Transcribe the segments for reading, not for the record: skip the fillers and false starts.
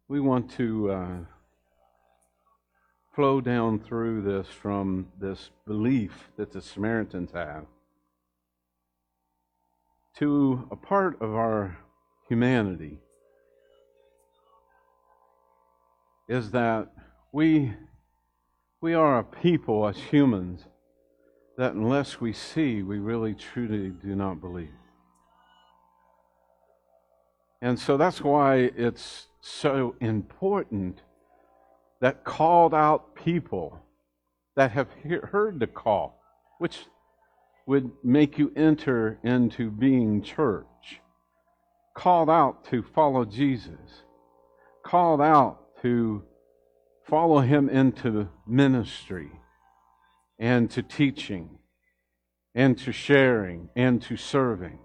We want to flow down through this from this belief that the Samaritans have to a part of our humanity, is that we are a people as humans that unless we see, we really truly do not believe. And so that's why it's so important that called out people that have heard the call, which would make you enter into being church, called out to follow Jesus, called out to follow Him into ministry and to teaching and to sharing and to serving.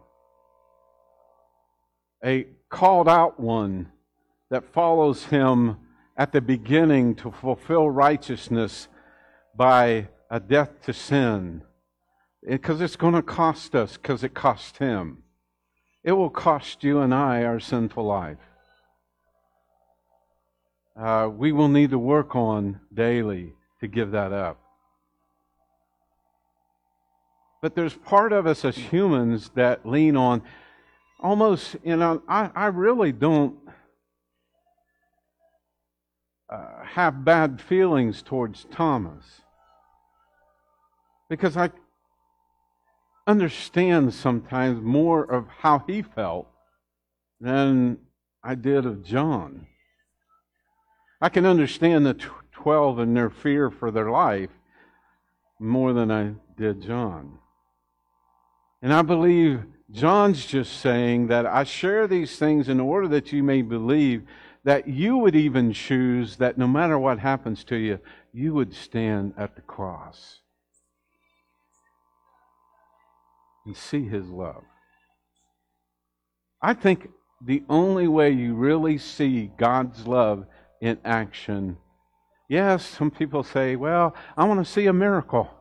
A called out one that follows Him at the beginning to fulfill righteousness by a death to sin. Because it's going to cost us, because it cost Him. It will cost you and I our sinful life. We will need to work on daily to give that up. But there's part of us as humans that lean on almost, I really don't have bad feelings towards Thomas. Because I understand sometimes more of how he felt than I did of John. I can understand the 12 and their fear for their life more than I did John. And I believe John's just saying that I share these things in order that you may believe that you would even choose that no matter what happens to you, you would stand at the cross and see His love. I think the only way you really see God's love in action, yes, some people say, well, I want to see a miracle.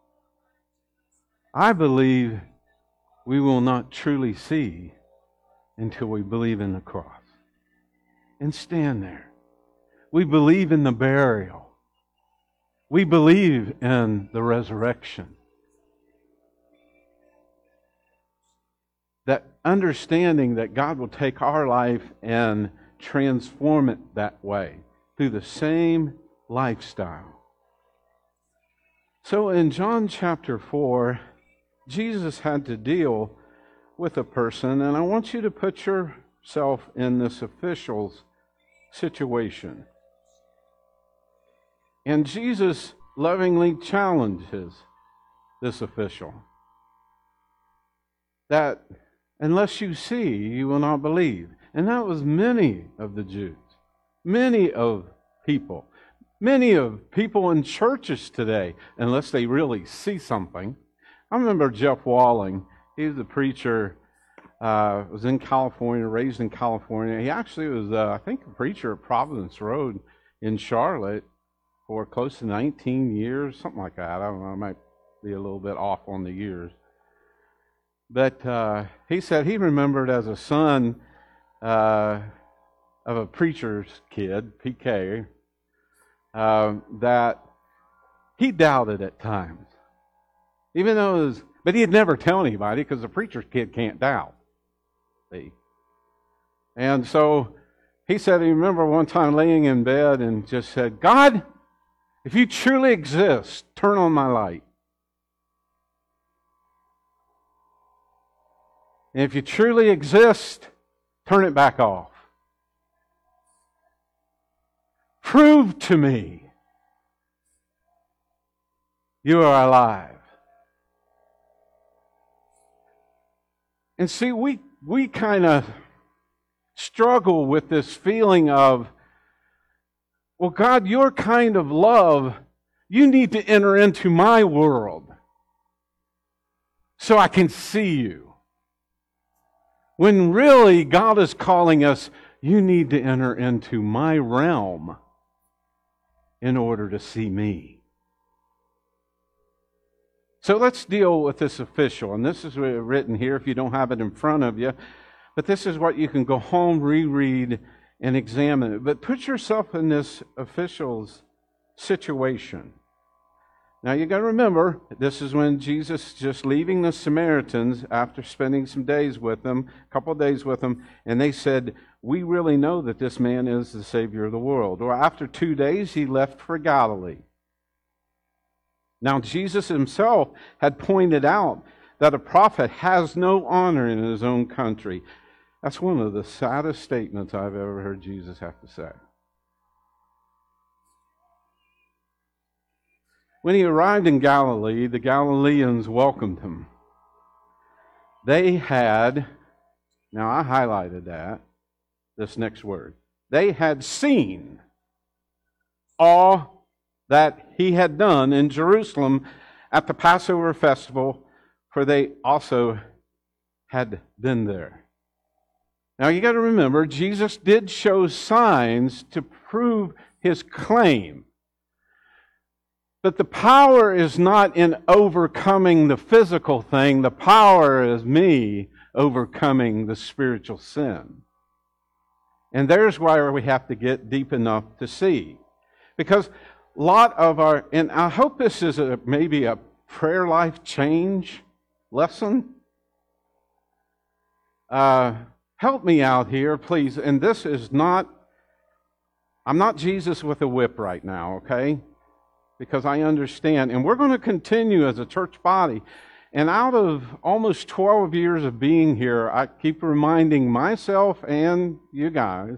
I believe we will not truly see until we believe in the cross and stand there. We believe in the burial. We believe in the resurrection. That understanding that God will take our life and transform it that way through the same lifestyle. So in John chapter 4, Jesus had to deal with a person, and I want you to put yourself in this official's situation. And Jesus lovingly challenges this official that unless you see, you will not believe. And that was many of the Jews, many of people in churches today, unless they really see something. I remember Jeff Walling. He was a preacher, was in California, raised in California. He actually was, I think, a preacher at Providence Road in Charlotte for close to 19 years, something like that. I don't know, I might be a little bit off on the years. But he said he remembered as a son of a preacher's kid, PK, that he doubted at times. Even though it was, but he'd never tell anybody because the preacher's kid can't doubt. See? And so he said he remembered one time laying in bed and just said, God, if you truly exist, turn on my light. And if you truly exist, turn it back off. Prove to me you are alive. And see, we kind of struggle with this feeling of, well, God, your kind of love, you need to enter into my world so I can see you. When really God is calling us, you need to enter into my realm in order to see me. So let's deal with this official. And this is written here if you don't have it in front of you. But this is what you can go home, reread, and examine it. But put yourself in this official's situation. Now you got to remember, this is when Jesus just leaving the Samaritans after spending some days with them, a couple of days with them, and they said, "We really know that this man is the Savior of the world." Well, after 2 days, he left for Galilee. Now Jesus himself had pointed out that a prophet has no honor in his own country. That's one of the saddest statements I've ever heard Jesus have to say. When he arrived in Galilee, the Galileans welcomed him. They had, now I highlighted this next word. They had seen all that he had done in Jerusalem at the Passover festival, for they also had been there. Now you got to remember, Jesus did show signs to prove his claim. But the power is not in overcoming the physical thing. The power is me overcoming the spiritual sin. And there's where we have to get deep enough to see. Because a lot of our, and I hope this is maybe a prayer life change lesson. Help me out here, please. And this is not, I'm not Jesus with a whip right now, okay? Because I understand. And we're going to continue as a church body. And out of almost 12 years of being here, I keep reminding myself and you guys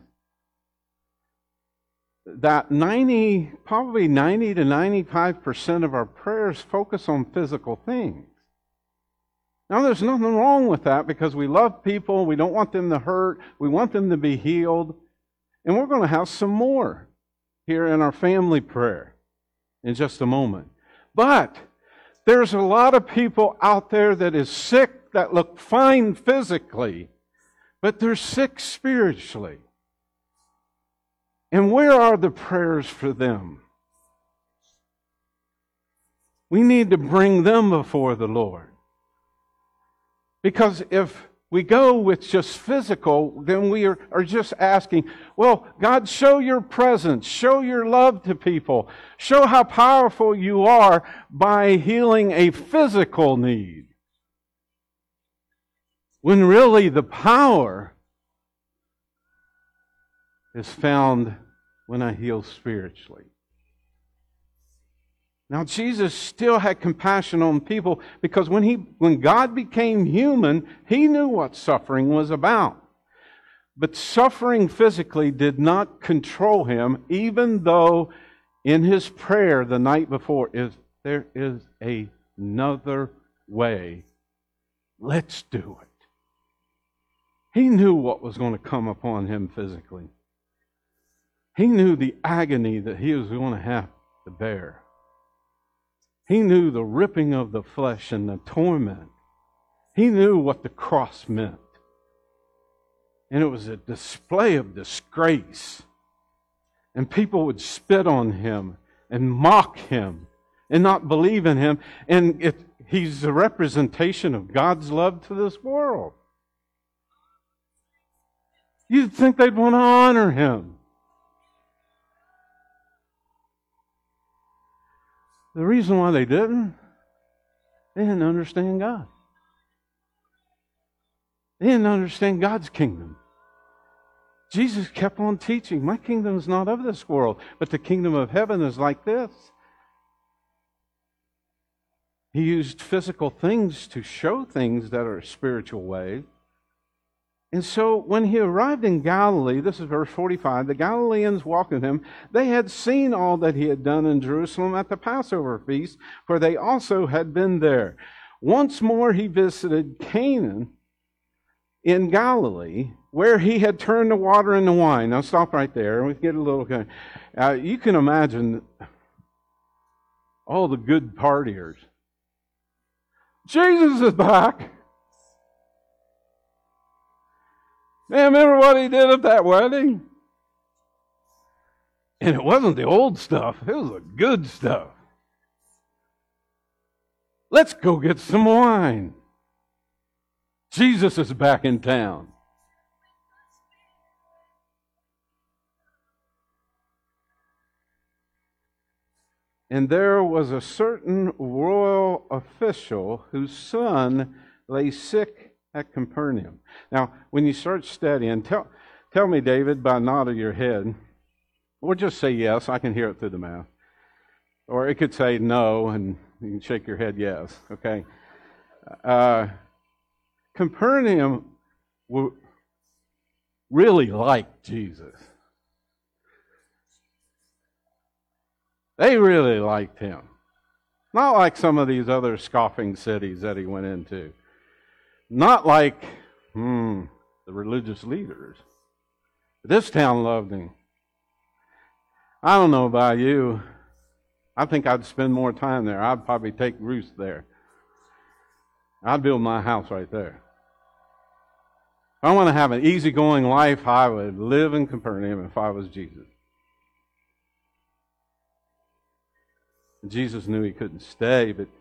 that probably 90 to 95% of our prayers focus on physical things. Now, there's nothing wrong with that because we love people. We don't want them to hurt. We want them to be healed. And we're going to have some more here in our family prayer in just a moment. But there's a lot of people out there that is sick that look fine physically, but they're sick spiritually. And where are the prayers for them? We need to bring them before the Lord. Because if we go with just physical, then we are just asking, well, God, show your presence, show your love to people, show how powerful you are by healing a physical need. When really the power is found when I heal spiritually. Now, Jesus still had compassion on people because when God became human, He knew what suffering was about. But suffering physically did not control Him, even though in His prayer the night before, there is another way. Let's do it. He knew what was going to come upon Him physically. He knew the agony that He was going to have to bear. He knew the ripping of the flesh and the torment. He knew what the cross meant. And it was a display of disgrace. And people would spit on Him and mock Him and not believe in Him. And He's a representation of God's love to this world. You'd think they'd want to honor Him. The reason why they didn't understand God. They didn't understand God's kingdom. Jesus kept on teaching, my kingdom is not of this world, but the kingdom of heaven is like this. He used physical things to show things that are spiritual ways. And so when He arrived in Galilee, this is verse 45, the Galileans welcomed Him. They had seen all that He had done in Jerusalem at the Passover feast, for they also had been there. Once more He visited Canaan in Galilee, where He had turned the water into wine. Now stop right there. We get a little you can imagine all the good partiers. Jesus is back. Man, remember what He did at that wedding? And it wasn't the old stuff. It was the good stuff. Let's go get some wine. Jesus is back in town. And there was a certain royal official whose son lay sick at Capernaum. Now, when you start studying, tell me, David, by a nod of your head, or just say yes, I can hear it through the mouth. Or it could say no, and you can shake your head yes, okay? Capernaum really liked Jesus. They really liked him. Not like some of these other scoffing cities that he went into. Not like the religious leaders. This town loved him. I don't know about you. I think I'd spend more time there. I'd probably take roost there. I'd build my house right there. If I want to have an easygoing life, I would live in Capernaum if I was Jesus. Jesus knew he couldn't stay, but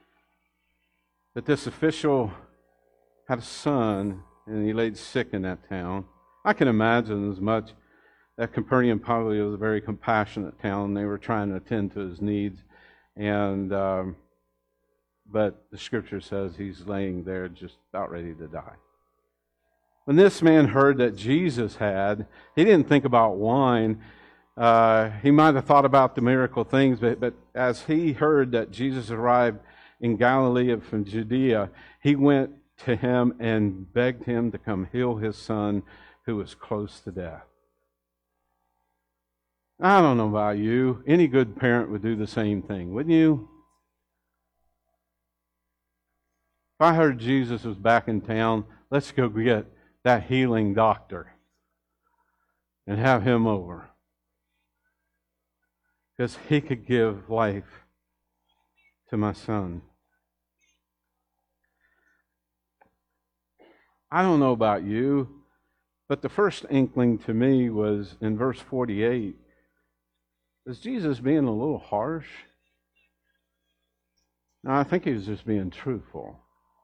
this official had a son, and he laid sick in that town. I can imagine as much that Capernaum probably was a very compassionate town. They were trying to attend to his needs, and but the Scripture says he's laying there just about ready to die. When this man heard that Jesus had, he didn't think about wine. He might have thought about the miracle things, but as he heard that Jesus arrived in Galilee from Judea, he went to him and begged him to come heal his son who was close to death. I don't know about you. Any good parent would do the same thing, wouldn't you? If I heard Jesus was back in town, let's go get that healing doctor and have him over. Because he could give life to my son. I don't know about you, but the first inkling to me was in verse 48. Is Jesus being a little harsh? No, I think he was just being truthful.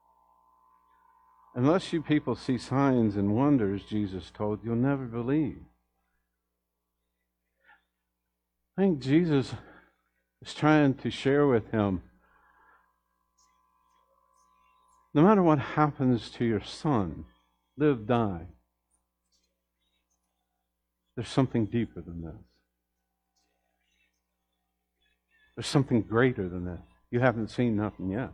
Unless you people see signs and wonders, Jesus told, you'll never believe. I think Jesus is trying to share with him, no matter what happens to your son, live, die, there's something deeper than this. There's something greater than this. You haven't seen nothing yet.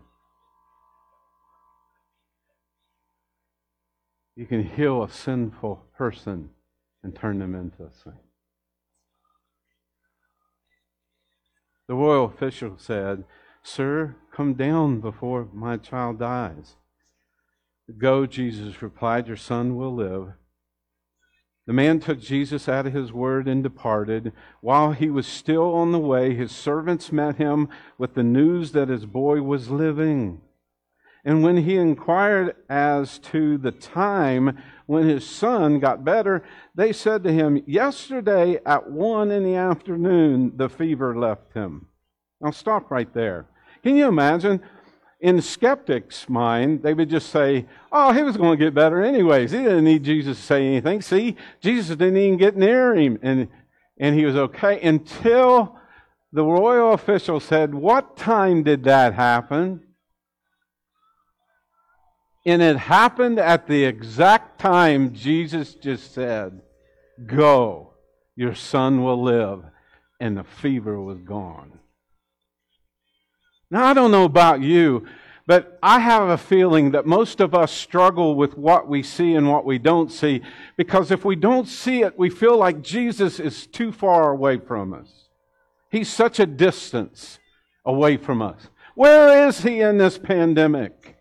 You can heal a sinful person and turn them into a saint. The royal official said, "Sir, come down before my child dies." "Go," Jesus replied, "your son will live." The man took Jesus at his word and departed. While he was still on the way, his servants met him with the news that his boy was living. And when he inquired as to the time when his son got better, they said to him, "Yesterday at 1 p.m, the fever left him." Now stop right there. Can you imagine? In the skeptic's mind, they would just say, "Oh, he was going to get better anyways. He didn't need Jesus to say anything. See, Jesus didn't even get near him, and he was okay." Until the royal official said, "What time did that happen?" And it happened at the exact time Jesus just said, "Go, your son will live," and the fever was gone. Now, I don't know about you, but I have a feeling that most of us struggle with what we see and what we don't see, because if we don't see it, we feel like Jesus is too far away from us. He's such a distance away from us. Where is he in this pandemic?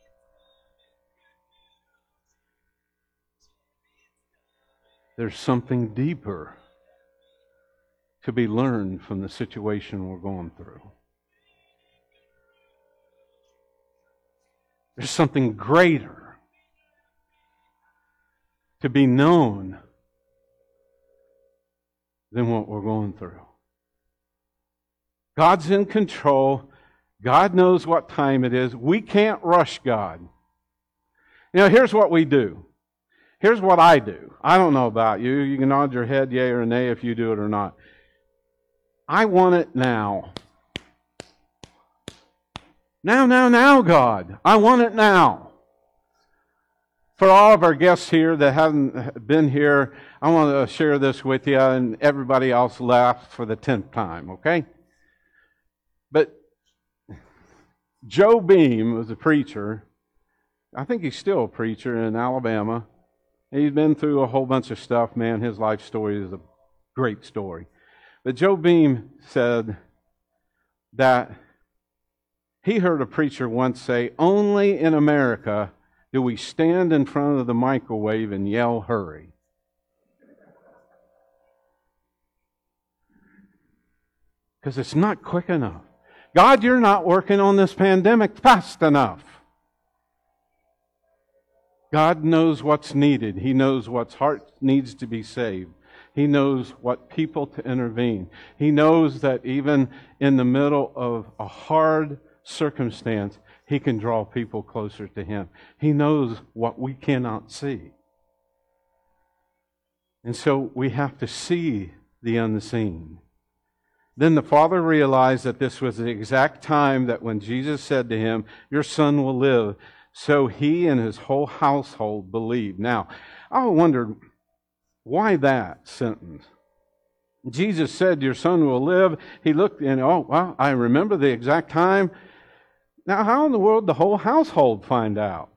There's something deeper to be learned from the situation we're going through. There's something greater to be known than what we're going through. God's in control. God knows what time it is. We can't rush God. You know, here's what we do. Here's what I do. I don't know about you. You can nod your head yea or nay if you do it or not. I want it now. Now, God. I want it now. For all of our guests here that haven't been here, I want to share this with you, and everybody else laughed for the 10th time, okay? But Joe Beam was a preacher. I think he's still a preacher in Alabama. He's been through a whole bunch of stuff, man. His life story is a great story. But Joe Beam said that he heard a preacher once say, "Only in America do we stand in front of the microwave and yell, 'Hurry.'" Because it's not quick enough. God, you're not working on this pandemic fast enough. God knows what's needed. He knows what heart needs to be saved. He knows what people to intervene. He knows that even in the middle of a hard circumstance, He can draw people closer to Him. He knows what we cannot see. And so we have to see the unseen. Then the father realized that this was the exact time that when Jesus said to him, "Your son will live." So he and his whole household believed. Now, I wondered, why that sentence? Jesus said, "Your son will live." He looked and, oh, well, I remember the exact time. Now, how in the world did the whole household find out?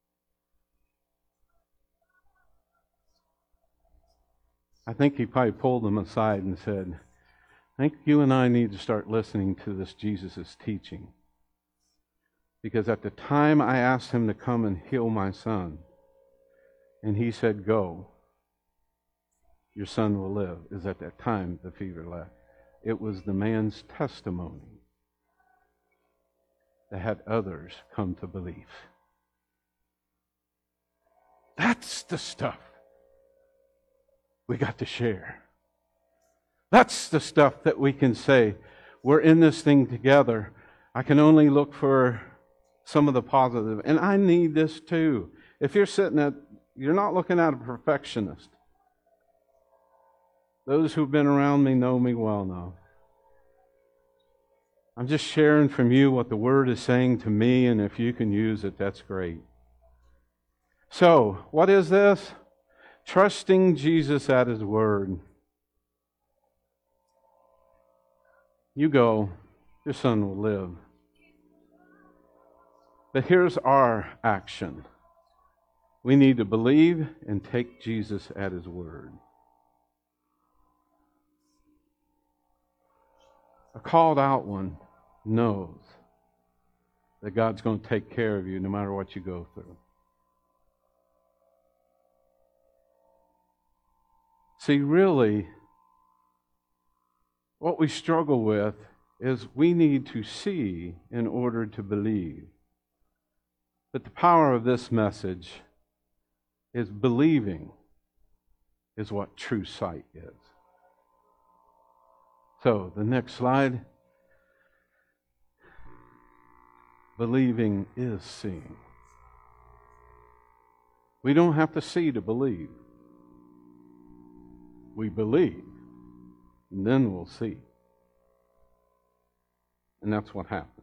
I think he probably pulled them aside and said, "I think you and I need to start listening to this Jesus' teaching. Because at the time I asked him to come and heal my son, and he said, 'Go, your son will live,' is at that time the fever left." It was the man's testimony that had others come to belief. That's the stuff we got to share. That's the stuff that we can say, we're in this thing together. I can only look for some of the positive. And I need this too. If you're you're not looking at a perfectionist. Those who've been around me know me well now. I'm just sharing from you what the Word is saying to me, and if you can use it, that's great. So, what is this? Trusting Jesus at His Word. You go, your son will live. But here's our action. We need to believe and take Jesus at His Word. A called out one knows that God's going to take care of you no matter what you go through. See, really, what we struggle with is we need to see in order to believe. But the power of this message is believing is what true sight is. So, the next slide. Believing is seeing. We don't have to see to believe. We believe, and then we'll see. And that's what happens.